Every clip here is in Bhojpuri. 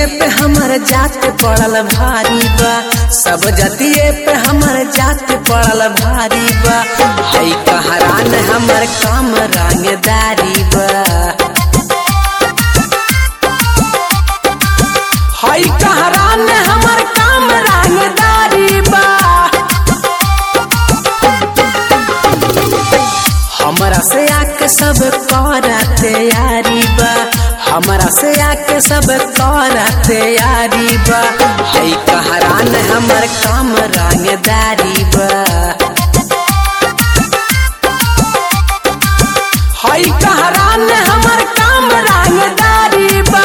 जातिये पे हमर जात पड़ल भारी बा, सब जातिये पे हमर जात पड़ल भारी बा। हई कहरान हमर काम रंगदारी बा, हई कहरान हमर काम रंगदारी बा। हमरा से आके सब करा तैयारी बा, हमरा से आके सब करा तैयारी बा। हई कहरान हमर काम रंगदारी बा, हई कहरान हमर काम रंगदारी बा।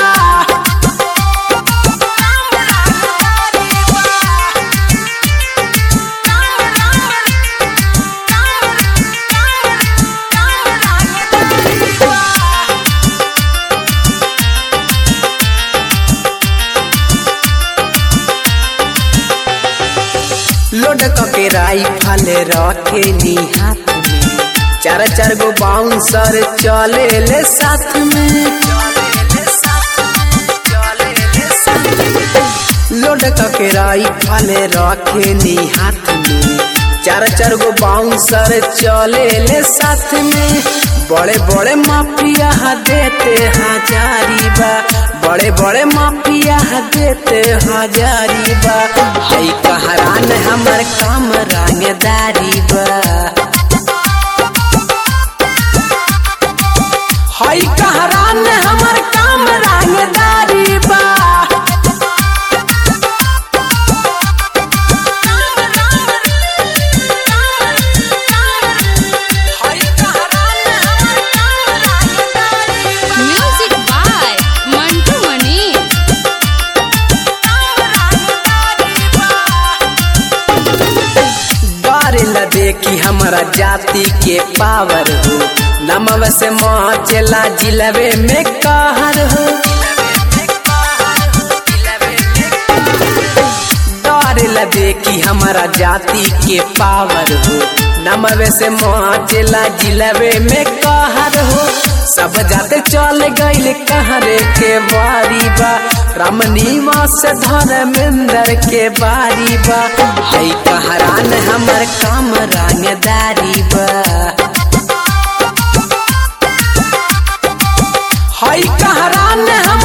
लोड के राइफल रखे नी हाथ में, चार चार गो बाउंसर चले ले साथ में। लोड के राइफल रखे नी हाथ में, चार चार गो बाउंसर चले ले साथ में। बड़े बड़े माफिया देते हजारी बा, बड़े बड़े माफिया देते हजारी बा। हई कहरान हमर काम रंगदारी बा, हई कहरान हमर काम रंगदारी बा। देखी हमारा जाति के पावर हो, नमव से मचला जिलबे में कहर हो। डर देखी हमारा जाति के पावर हो, नमव से मचला जिलबे में कहर हो। सब जाते चल गईल कहरे के बारी बा, रमनीमा से धर्मेंद्र के बारी बा। हई कहरान हमर काम रंगदारी बा, हई कहरान